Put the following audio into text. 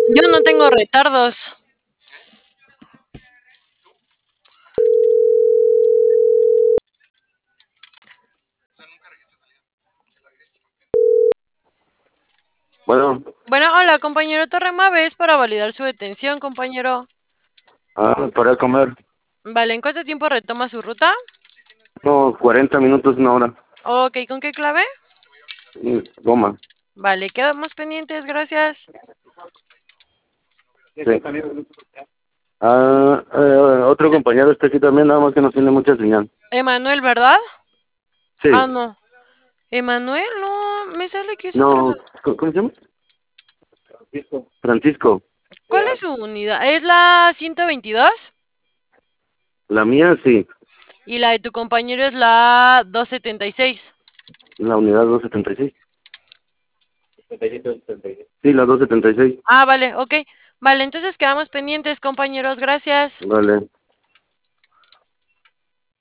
Yo no tengo retardos. Bueno, Bueno, hola, compañero Torremave, es para validar su detención, compañero. para comer. Vale, ¿en cuánto tiempo retoma su ruta? No, 40 minutos, una hora. Ok, ¿con qué clave? Goma. Vale, quedamos pendientes, gracias. Sí. Otro compañero está aquí también, nada más que no tiene mucha señal. Emanuel, ¿verdad? Sí. Ah, no. Emanuel, no, me sale que es otro. No, ¿cómo se llama? Francisco. ¿Cuál es su unidad? ¿Es la 122? La mía, sí. Y la de tu compañero es la 276. La unidad 276. Sí, la 276. Ah, vale, ok. Vale, entonces quedamos pendientes, compañeros, gracias. Vale.